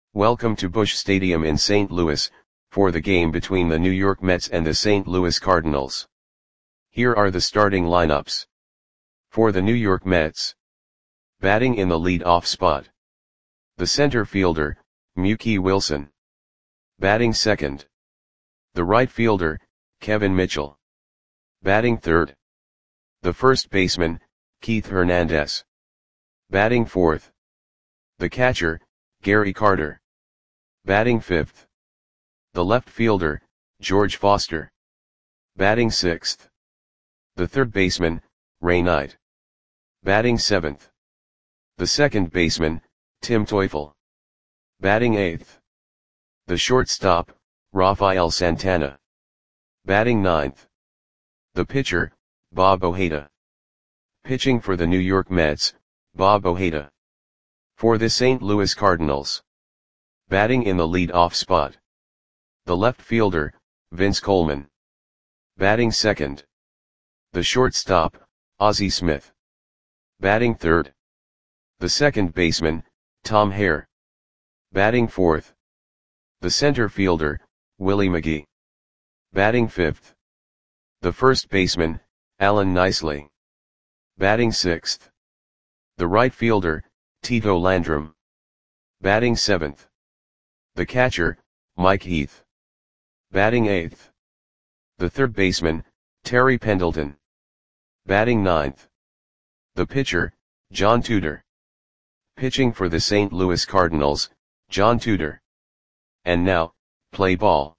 Welcome to Busch Stadium in St. Louis, for the game between the New York Mets and the St. Louis Cardinals. Here are the starting lineups. For the New York Mets. Batting in the lead-off spot. The center fielder, Mookie Wilson. Batting second. The right fielder, Kevin Mitchell. Batting third. The first baseman, Keith Hernandez. Batting fourth. The catcher, Gary Carter. Batting fifth. The left fielder, George Foster. Batting sixth. The third baseman, Ray Knight. Batting seventh. The second baseman, Tim Teufel. Batting eighth. The shortstop, Rafael Santana. Batting ninth. The pitcher, Bob Ojeda. Pitching for the New York Mets, Bob Ojeda. For the St. Louis Cardinals. Batting in the lead-off spot. The left fielder, Vince Coleman. Batting second. The shortstop, Ozzie Smith. Batting third. The second baseman, Tom Hare. Batting fourth. The center fielder, Willie McGee. Batting fifth. The first baseman, Alan Nicely. Batting sixth. The right fielder, Tito Landrum. Batting seventh. The catcher, Mike Heath. Batting eighth. The third baseman, Terry Pendleton. Batting ninth. The pitcher, John Tudor. Pitching for the St. Louis Cardinals, John Tudor. And now, play ball.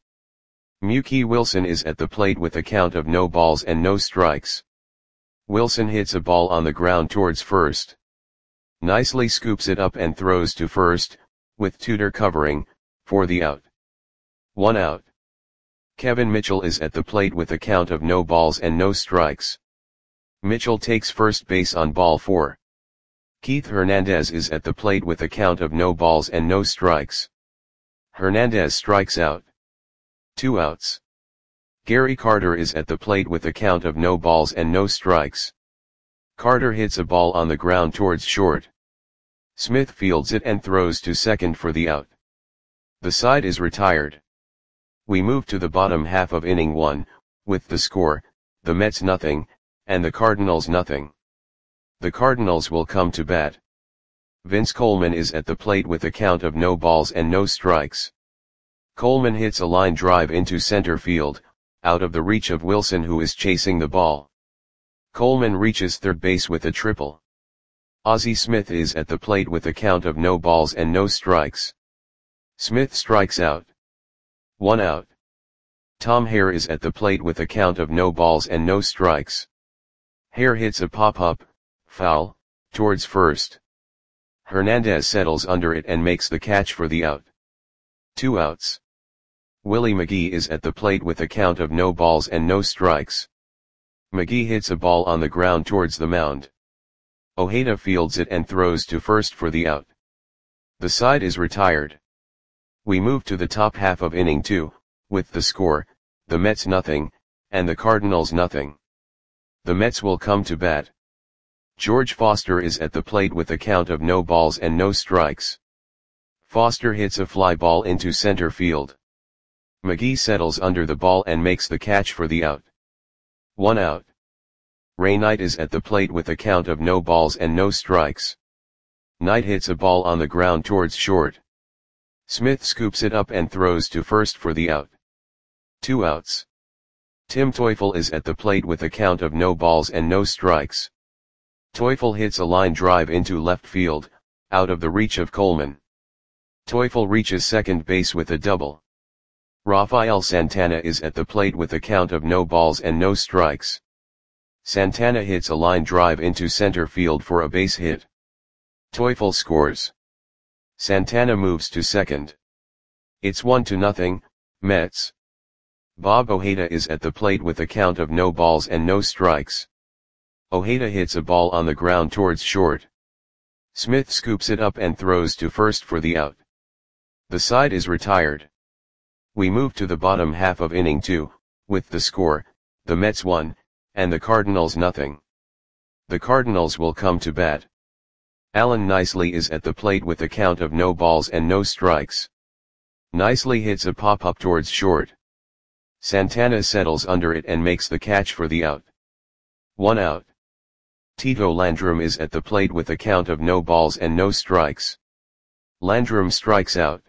Mookie Wilson is at the plate with a count of no balls and no strikes. Wilson hits a ball on the ground towards first. Nicely scoops it up and throws to first, with Tudor covering, for the out. 1 out. Kevin Mitchell is at the plate with a count of no balls and no strikes. Mitchell takes first base on ball 4. Keith Hernandez is at the plate with a count of no balls and no strikes. Hernandez strikes out. 2 outs. Gary Carter is at the plate with a count of no balls and no strikes. Carter hits a ball on the ground towards short. Smith fields it and throws to second for the out. The side is retired. We move to the bottom half of inning 1, with the score, the Mets nothing, and the Cardinals nothing. The Cardinals will come to bat. Vince Coleman is at the plate with a count of no balls and no strikes. Coleman hits a line drive into center field, out of the reach of Wilson, who is chasing the ball. Coleman reaches third base with a triple. Ozzie Smith is at the plate with a count of no balls and no strikes. Smith strikes out. 1 out. Tom Hare is at the plate with a count of no balls and no strikes. Hare hits a pop-up, foul, towards first. Hernandez settles under it and makes the catch for the out. 2 outs. Willie McGee is at the plate with a count of no balls and no strikes. McGee hits a ball on the ground towards the mound. Ojeda fields it and throws to first for the out. The side is retired. We move to the top half of inning 2, with the score, the Mets nothing, and the Cardinals nothing. The Mets will come to bat. George Foster is at the plate with a count of no balls and no strikes. Foster hits a fly ball into center field. McGee settles under the ball and makes the catch for the out. 1 out. Ray Knight is at the plate with a count of no balls and no strikes. Knight hits a ball on the ground towards short. Smith scoops it up and throws to first for the out. 2 outs. Tim Teufel is at the plate with a count of no balls and no strikes. Teufel hits a line drive into left field, out of the reach of Coleman. Teufel reaches second base with a double. Rafael Santana is at the plate with a count of no balls and no strikes. Santana hits a line drive into center field for a base hit. Teufel scores. Santana moves to second. It's 1-0, Mets. Bob Ojeda is at the plate with a count of no balls and no strikes. Ojeda hits a ball on the ground towards short. Smith scoops it up and throws to first for the out. The side is retired. We move to the bottom half of inning 2, with the score, the Mets 1, and the Cardinals nothing. The Cardinals will come to bat. Allen nicely is at the plate with a count of no balls and no strikes. Nicely hits a pop-up towards short. Santana settles under it and makes the catch for the out. 1 out. Tito Landrum is at the plate with a count of no balls and no strikes. Landrum strikes out.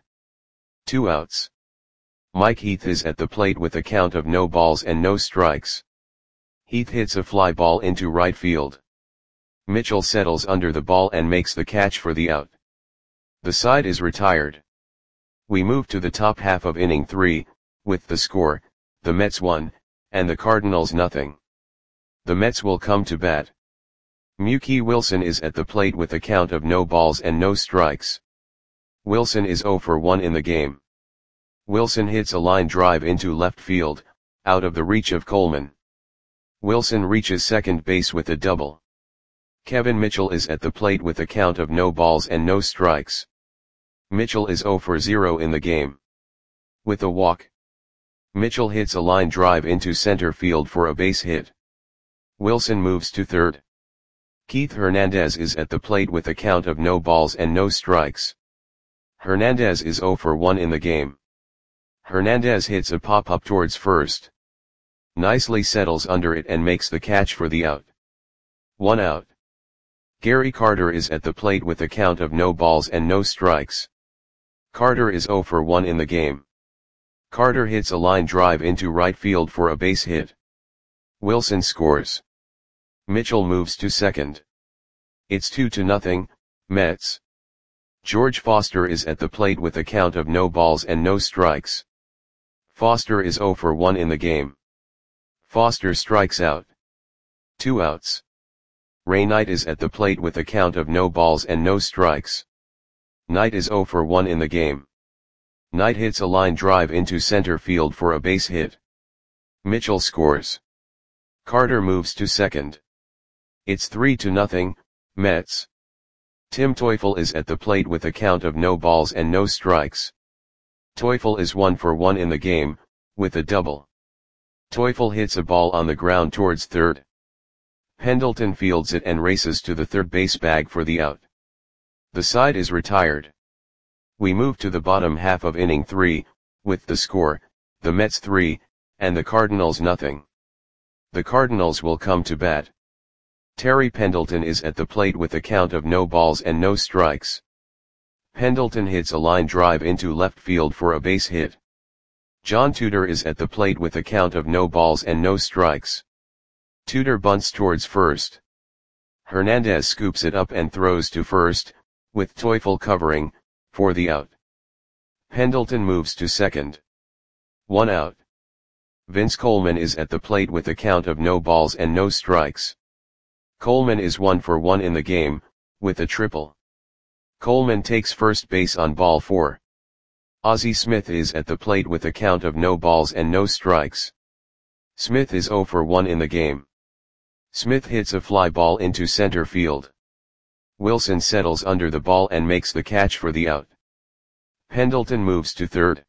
2 outs. Mike Heath is at the plate with a count of no balls and no strikes. Heath hits a fly ball into right field. Mitchell settles under the ball and makes the catch for the out. The side is retired. We move to the top half of inning 3, with the score, the Mets 1, and the Cardinals nothing. The Mets will come to bat. Mookie Wilson is at the plate with a count of no balls and no strikes. Wilson is 0 for 1 in the game. Wilson hits a line drive into left field, out of the reach of Coleman. Wilson reaches second base with a double. Kevin Mitchell is at the plate with a count of no balls and no strikes. Mitchell is 0 for 0 in the game. With a walk. Mitchell hits a line drive into center field for a base hit. Wilson moves to third. Keith Hernandez is at the plate with a count of no balls and no strikes. Hernandez is 0 for 1 in the game. Hernandez hits a pop-up towards first. Nicely settles under it and makes the catch for the out. 1 out. Gary Carter is at the plate with a count of no balls and no strikes. Carter is 0 for 1 in the game. Carter hits a line drive into right field for a base hit. Wilson scores. Mitchell moves to second. It's 2-0, Mets. George Foster is at the plate with a count of no balls and no strikes. Foster is 0 for 1 in the game. Foster strikes out. 2 outs. Ray Knight is at the plate with a count of no balls and no strikes. Knight is 0 for 1 in the game. Knight hits a line drive into center field for a base hit. Mitchell scores. Carter moves to second. It's 3-0, Mets. Tim Teufel is at the plate with a count of no balls and no strikes. Teufel is 1 for 1 in the game, with a double. Teufel hits a ball on the ground towards third. Pendleton fields it and races to the third base bag for the out. The side is retired. We move to the bottom half of inning 3, with the score, the Mets 3, and the Cardinals nothing. The Cardinals will come to bat. Terry Pendleton is at the plate with a count of no balls and no strikes. Pendleton hits a line drive into left field for a base hit. John Tudor is at the plate with a count of no balls and no strikes. Tudor bunts towards first. Hernandez scoops it up and throws to first, with Teufel covering, for the out. Pendleton moves to second. 1 out. Vince Coleman is at the plate with a count of no balls and no strikes. Coleman is 1 for 1 in the game, with a triple. Coleman takes first base on ball 4. Ozzie Smith is at the plate with a count of no balls and no strikes. Smith is 0 for 1 in the game. Smith hits a fly ball into center field. Wilson settles under the ball and makes the catch for the out. Pendleton moves to third.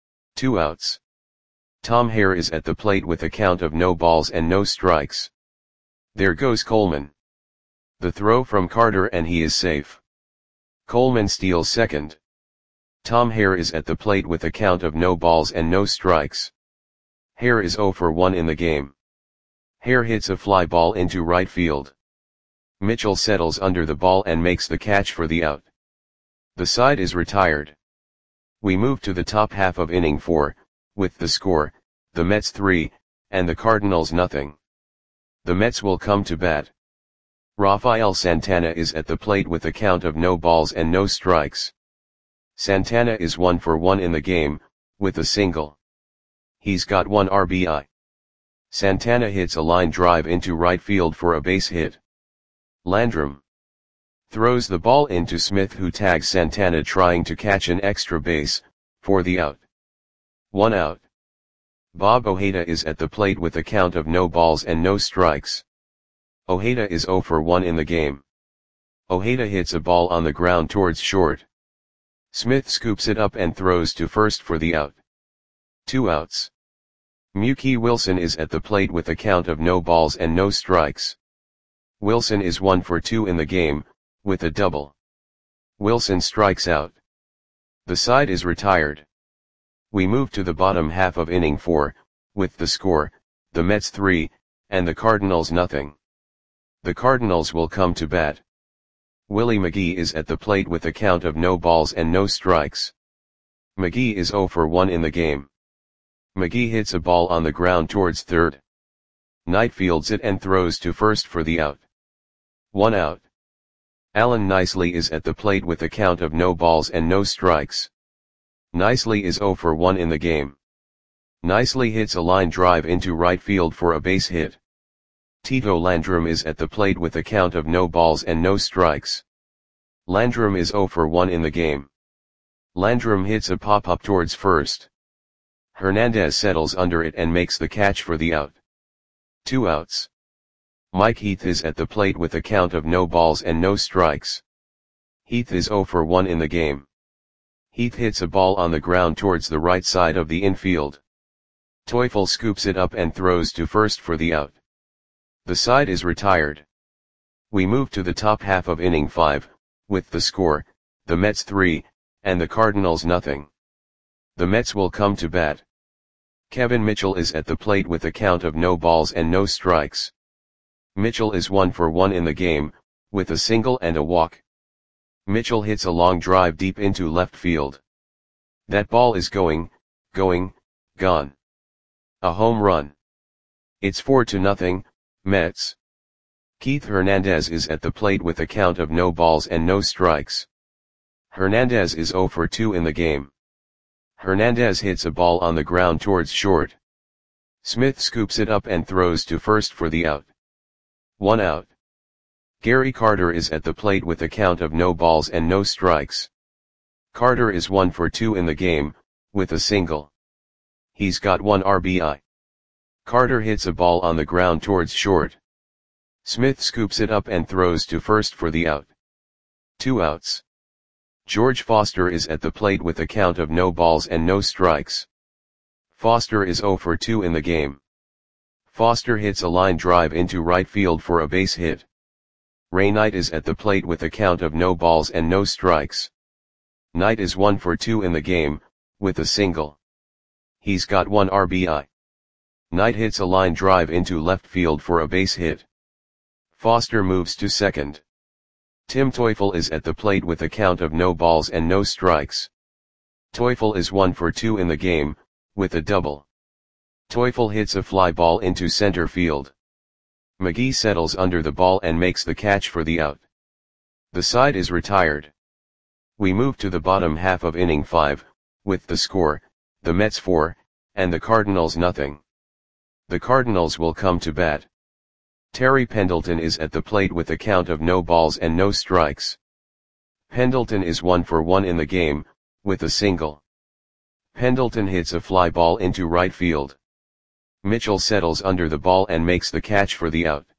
2 outs. Tom Hare is at the plate with a count of no balls and no strikes. There goes Coleman. The throw from Carter and he is safe. Coleman steals second. Tom Hare is at the plate with a count of no balls and no strikes. Hare is 0 for 1 in the game. Hare hits a fly ball into right field. Mitchell settles under the ball and makes the catch for the out. The side is retired. We move to the top half of inning 4, with the score, the Mets 3, and the Cardinals nothing. The Mets will come to bat. Rafael Santana is at the plate with a count of no balls and no strikes. Santana is 1 for 1 in the game, with a single. He's got 1 RBI. Santana hits a line drive into right field for a base hit. Landrum throws the ball into Smith, who tags Santana trying to catch an extra base, for the out. 1 out. Bob Ojeda is at the plate with a count of no balls and no strikes. Ojeda is 0 for 1 in the game. Ojeda hits a ball on the ground towards short. Smith scoops it up and throws to first for the out. 2 outs. Mookie Wilson is at the plate with a count of no balls and no strikes. Wilson is 1 for 2 in the game, with a double. Wilson strikes out. The side is retired. We move to the bottom half of inning 4, with the score, the Mets 3, and the Cardinals nothing. The Cardinals will come to bat. Willie McGee is at the plate with a count of no balls and no strikes. McGee is 0 for 1 in the game. McGee hits a ball on the ground towards third. Knight fields it and throws to first for the out. 1 out. Alan Nicely is at the plate with a count of no balls and no strikes. Nicely is 0 for 1 in the game. Nicely hits a line drive into right field for a base hit. Tito Landrum is at the plate with a count of no balls and no strikes. Landrum is 0 for 1 in the game. Landrum hits a pop-up towards first. Hernandez settles under it and makes the catch for the out. 2 outs. Mike Heath is at the plate with a count of no balls and no strikes. Heath is 0 for 1 in the game. Heath hits a ball on the ground towards the right side of the infield. Teufel scoops it up and throws to first for the out. The side is retired. We move to the top half of inning 5, with the score, the Mets 3, and the Cardinals nothing. The Mets will come to bat. Kevin Mitchell is at the plate with a count of no balls and no strikes. Mitchell is 1 for 1 in the game, with a single and a walk. Mitchell hits a long drive deep into left field. That ball is gone. A home run. It's 4-0, Mets. Keith Hernandez is at the plate with a count of no balls and no strikes. Hernandez is 0 for 2 in the game. Hernandez hits a ball on the ground towards short. Smith scoops it up and throws to first for the out. 1 out. Gary Carter is at the plate with a count of no balls and no strikes. Carter is 1 for 2 in the game, with a single. He's got 1 RBI. Carter hits a ball on the ground towards short. Smith scoops it up and throws to first for the out. 2 outs. George Foster is at the plate with a count of no balls and no strikes. Foster is 0 for 2 in the game. Foster hits a line drive into right field for a base hit. Ray Knight is at the plate with a count of no balls and no strikes. Knight is 1 for 2 in the game, with a single. He's got 1 RBI. Knight hits a line drive into left field for a base hit. Foster moves to second. Tim Teufel is at the plate with a count of no balls and no strikes. Teufel is 1 for 2 in the game, with a double. Teufel hits a fly ball into center field. McGee settles under the ball and makes the catch for the out. The side is retired. We move to the bottom half of inning 5, with the score, the Mets 4, and the Cardinals nothing. The Cardinals will come to bat. Terry Pendleton is at the plate with a count of no balls and no strikes. Pendleton is 1 for 1 in the game, with a single. Pendleton hits a fly ball into right field. Mitchell settles under the ball and makes the catch for the out.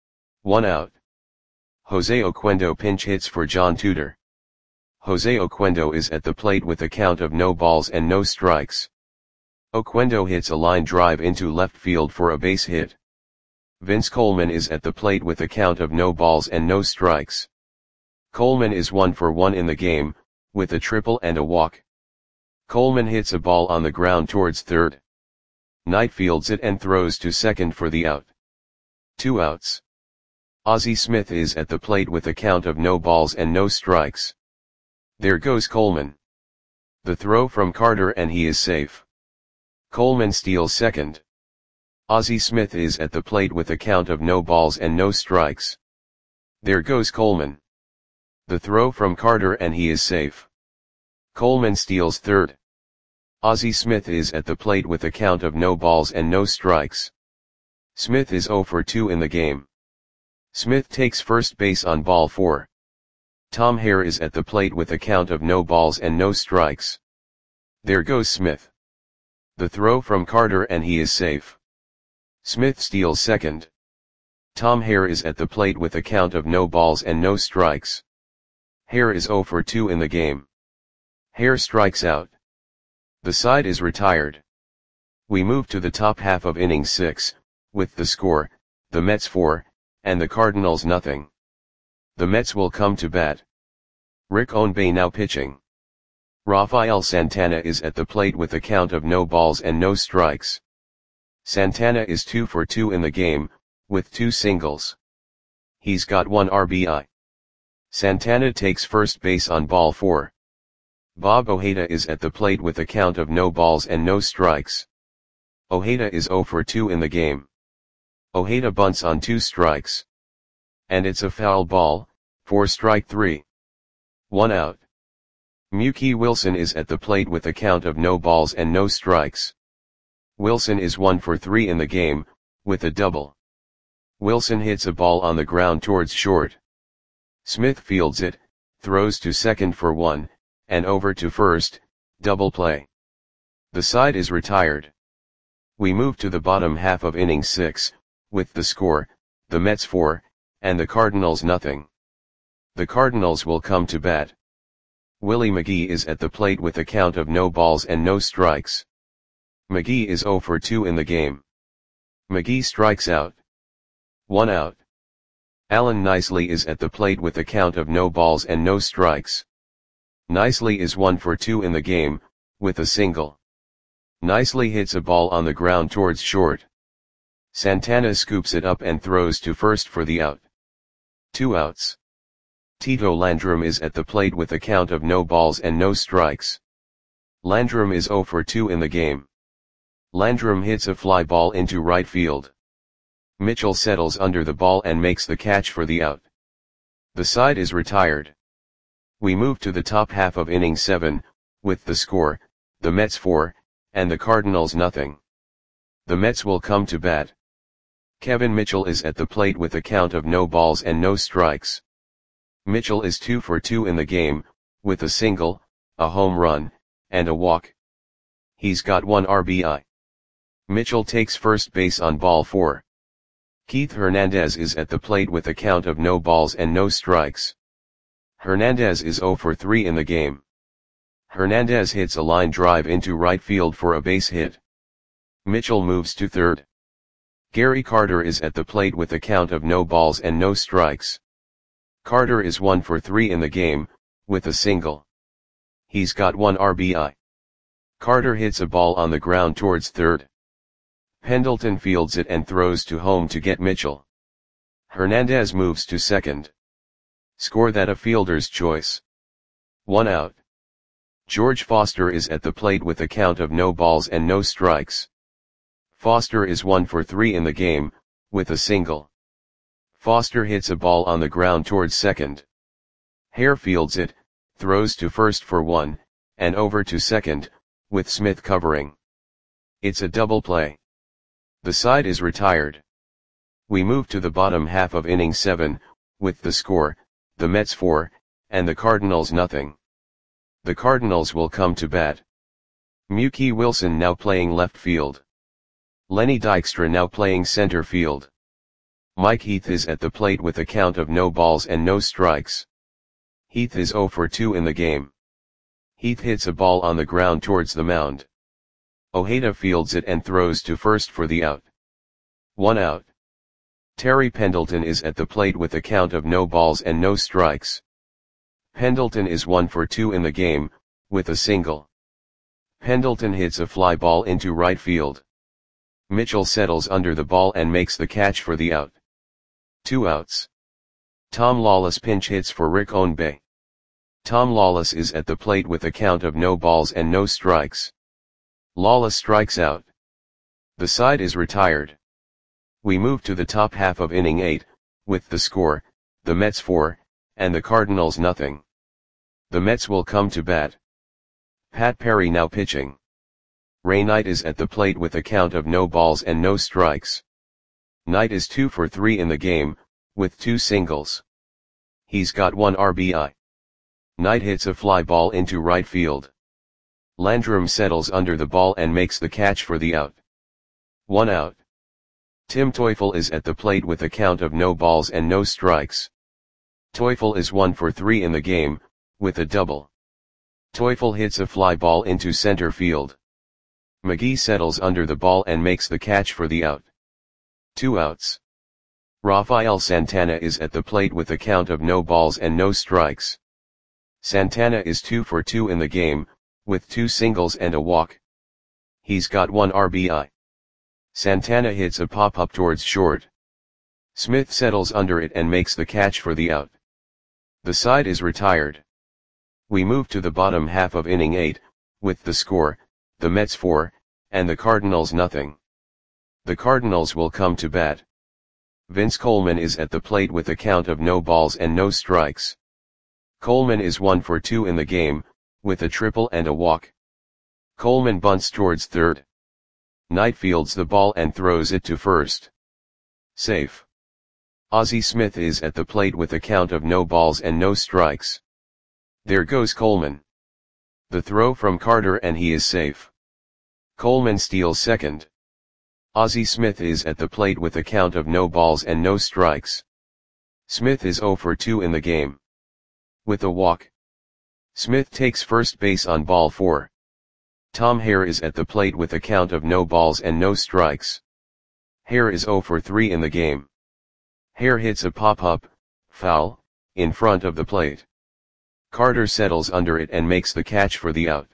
1 out. Jose Oquendo pinch hits for John Tudor. Jose Oquendo is at the plate with a count of no balls and no strikes. Oquendo hits a line drive into left field for a base hit. Vince Coleman is at the plate with a count of no balls and no strikes. Coleman is 1 for 1 in the game, with a triple and a walk. Coleman hits a ball on the ground towards third. Knight fields it and throws to second for the out. 2 outs. Ozzie Smith is at the plate with a count of no balls and no strikes. There goes Coleman. The throw from Carter and he is safe. Coleman steals second. Ozzie Smith is at the plate with a count of no balls and no strikes. There goes Coleman. The throw from Carter and he is safe. Coleman steals third. Ozzie Smith is at the plate with a count of no balls and no strikes. Smith is 0 for 2 in the game. Smith takes first base on ball 4. Tom Hare is at the plate with a count of no balls and no strikes. There goes Smith. The throw from Carter and he is safe. Smith steals second. Tom Hare is at the plate with a count of no balls and no strikes. Hare is 0 for 2 in the game. Hare strikes out. The side is retired. We move to the top half of inning 6, with the score, the Mets 4, and the Cardinals nothing. The Mets will come to bat. Rick Ownbay now pitching. Rafael Santana is at the plate with a count of no balls and no strikes. Santana is 2 for 2 in the game, with 2 singles. He's got 1 RBI. Santana takes first base on ball 4. Bob Ojeda is at the plate with a count of no balls and no strikes. Ojeda is 0 for 2 in the game. Ojeda bunts on 2 strikes. And it's a foul ball, for strike 3. 1 out. Mookie Wilson is at the plate with a count of no balls and no strikes. Wilson is 1 for 3 in the game, with a double. Wilson hits a ball on the ground towards short. Smith fields it, throws to second for 1, and over to first, double play. The side is retired. We move to the bottom half of inning 6, with the score, the Mets 4, and the Cardinals nothing. The Cardinals will come to bat. Willie McGee is at the plate with a count of no balls and no strikes. McGee is 0 for 2 in the game. McGee strikes out. 1 out. Alan Nicely is at the plate with a count of no balls and no strikes. Nicely is 1 for 2 in the game, with a single. Nicely hits a ball on the ground towards short. Santana scoops it up and throws to first for the out. 2 outs. Tito Landrum is at the plate with a count of no balls and no strikes. Landrum is 0 for 2 in the game. Landrum hits a fly ball into right field. Mitchell settles under the ball and makes the catch for the out. The side is retired. We move to the top half of inning 7, with the score, the Mets 4, and the Cardinals nothing. The Mets will come to bat. Kevin Mitchell is at the plate with a count of no balls and no strikes. Mitchell is 2 for 2 in the game, with a single, a home run, and a walk. He's got 1 RBI. Mitchell takes first base on ball 4. Keith Hernandez is at the plate with a count of no balls and no strikes. Hernandez is 0 for 3 in the game. Hernandez hits a line drive into right field for a base hit. Mitchell moves to third. Gary Carter is at the plate with a count of no balls and no strikes. Carter is 1 for 3 in the game, with a single. He's got 1 RBI. Carter hits a ball on the ground towards third. Pendleton fields it and throws to home to get Mitchell. Hernandez moves to second. Score that a fielder's choice. 1 out. George Foster is at the plate with a count of no balls and no strikes. Foster is 1 for 3 in the game, with a single. Foster hits a ball on the ground towards second. Hare fields it, throws to first for 1, and over to second, with Smith covering. It's a double play. The side is retired. We move to the bottom half of inning 7, with the score, the Mets 4, and the Cardinals nothing. The Cardinals will come to bat. Mookie Wilson now playing left field. Lenny Dykstra now playing center field. Mike Heath is at the plate with a count of no balls and no strikes. Heath is 0 for 2 in the game. Heath hits a ball on the ground towards the mound. Ojeda fields it and throws to first for the out. 1 out. Terry Pendleton is at the plate with a count of no balls and no strikes. Pendleton is 1 for 2 in the game, with a single. Pendleton hits a fly ball into right field. Mitchell settles under the ball and makes the catch for the out. 2 outs. Tom Lawless pinch hits for Rick Ownbay. Tom Lawless is at the plate with a count of no balls and no strikes. Lawless strikes out. The side is retired. We move to the top half of inning 8, with the score, the Mets 4, and the Cardinals nothing. The Mets will come to bat. Pat Perry now pitching. Ray Knight is at the plate with a count of no balls and no strikes. Knight is 2 for 3 in the game, with 2 singles. He's got 1 RBI. Knight hits a fly ball into right field. Landrum settles under the ball and makes the catch for the out. 1 out. Tim Teufel is at the plate with a count of no balls and no strikes. Teufel is 1 for 3 in the game, with a double. Teufel hits a fly ball into center field. McGee settles under the ball and makes the catch for the out. 2 outs. Rafael Santana is at the plate with a count of no balls and no strikes. Santana is 2 for 2 in the game, with 2 singles and a walk. He's got 1 RBI. Santana hits a pop-up towards short. Smith settles under it and makes the catch for the out. The side is retired. We move to the bottom half of inning 8, with the score, the Mets 4, and the Cardinals nothing. The Cardinals will come to bat. Vince Coleman is at the plate with a count of no balls and no strikes. Coleman is 1 for 2 in the game, with a triple and a walk. Coleman bunts towards third. Knight fields the ball and throws it to first. Safe. Ozzie Smith is at the plate with a count of no balls and no strikes. There goes Coleman. The throw from Carter and he is safe. Coleman steals second. Ozzie Smith is at the plate with a count of no balls and no strikes. Smith is 0 for 2 in the game. With a walk. Smith takes first base on ball 4. Tom Hare is at the plate with a count of no balls and no strikes. Hare is 0 for 3 in the game. Hare hits a pop-up, foul, in front of the plate. Carter settles under it and makes the catch for the out.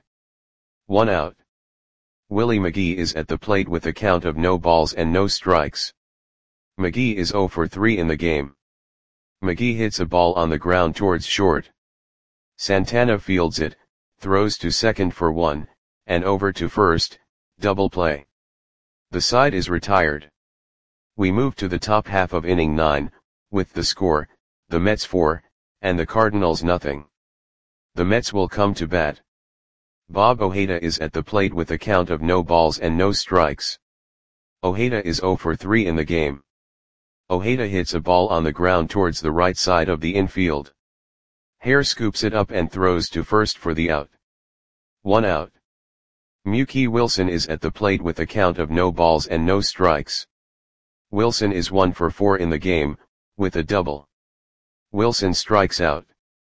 1 out. Willie McGee is at the plate with a count of no balls and no strikes. McGee is 0 for 3 in the game. McGee hits a ball on the ground towards short. Santana fields it, throws to second for 1, and over to first, double play. The side is retired. We move to the top half of inning 9, with the score, the Mets 4, and the Cardinals nothing. The Mets will come to bat. Bob Ojeda is at the plate with a count of no balls and no strikes. Ojeda is 0 for 3 in the game. Ojeda hits a ball on the ground towards the right side of the infield. Hare scoops it up and throws to first for the out. 1 out. Mookie Wilson is at the plate with a count of no balls and no strikes. Wilson is 1 for 4 in the game, with a double. Wilson strikes out.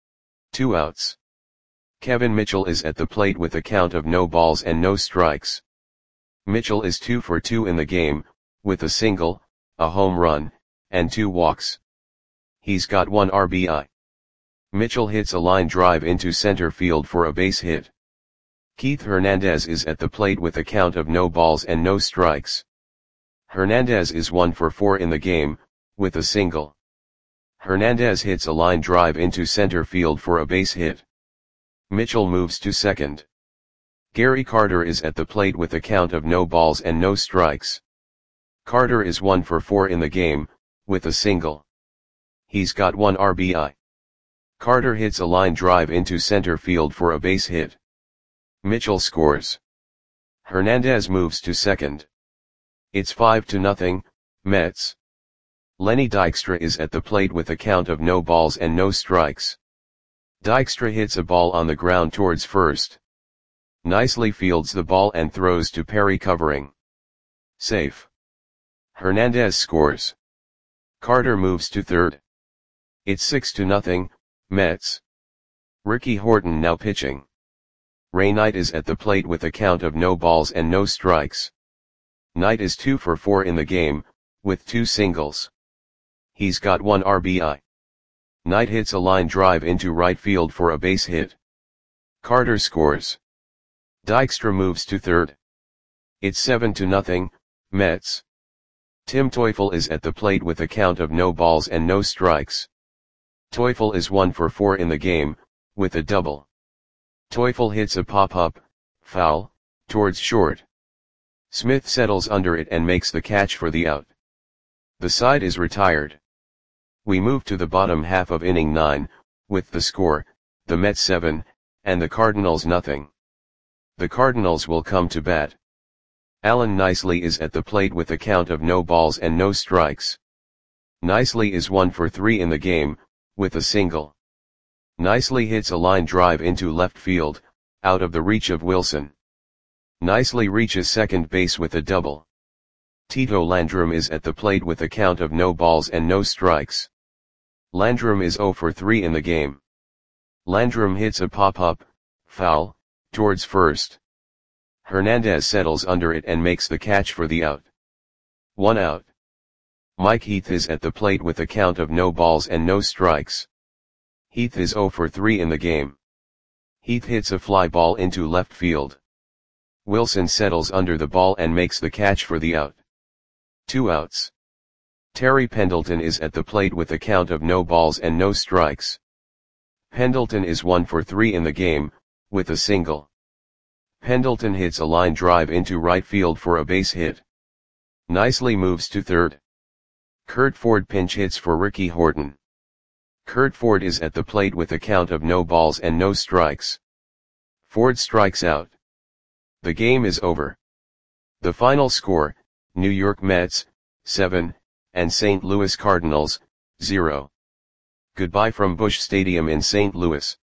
2 outs. Kevin Mitchell is at the plate with a count of no balls and no strikes. Mitchell is 2 for 2 in the game, with a single, a home run, and 2 walks. He's got 1 RBI. Mitchell hits a line drive into center field for a base hit. Keith Hernandez is at the plate with a count of no balls and no strikes. Hernandez is 1 for 4 in the game, with a single. Hernandez hits a line drive into center field for a base hit. Mitchell moves to second. Gary Carter is at the plate with a count of no balls and no strikes. Carter is 1 for 4 in the game, with a single. He's got 1 RBI. Carter hits a line drive into center field for a base hit. Mitchell scores. Hernandez moves to second. It's 5-0, Mets. Lenny Dykstra is at the plate with a count of no balls and no strikes. Dykstra hits a ball on the ground towards first. Nicely fields the ball and throws to Perry covering. Safe. Hernandez scores. Carter moves to third. It's 6-0, Mets. Ricky Horton now pitching. Ray Knight is at the plate with a count of no balls and no strikes. Knight is 2 for 4 in the game, with 2 singles. He's got 1 RBI. Knight hits a line drive into right field for a base hit. Carter scores. Dykstra moves to third. It's 7-0, Mets. Tim Teufel is at the plate with a count of no balls and no strikes. Teufel is 1 for 4 in the game, with a double. Teufel hits a pop-up, foul, towards short. Smith settles under it and makes the catch for the out. The side is retired. We move to the bottom half of inning 9, with the score, the Mets 7, and the Cardinals nothing. The Cardinals will come to bat. Alan Nicely is at the plate with a count of no balls and no strikes. Nicely is 1 for 3 in the game, with a single. Nicely hits a line drive into left field, out of the reach of Wilson. Nicely reaches second base with a double. Tito Landrum is at the plate with a count of no balls and no strikes. Landrum is 0 for 3 in the game. Landrum hits a pop-up, foul, towards first. Hernandez settles under it and makes the catch for the out. 1 out. Mike Heath is at the plate with a count of no balls and no strikes. Heath is 0 for 3 in the game. Heath hits a fly ball into left field. Wilson settles under the ball and makes the catch for the out. 2 outs. Terry Pendleton is at the plate with a count of no balls and no strikes. Pendleton is 1 for 3 in the game, with a single. Pendleton hits a line drive into right field for a base hit. Nicely moves to third. Curt Ford pinch hits for Ricky Horton. Curt Ford is at the plate with a count of no balls and no strikes. Ford strikes out. The game is over. The final score, New York Mets, 7, and St. Louis Cardinals, 0. Goodbye from Busch Stadium in St. Louis.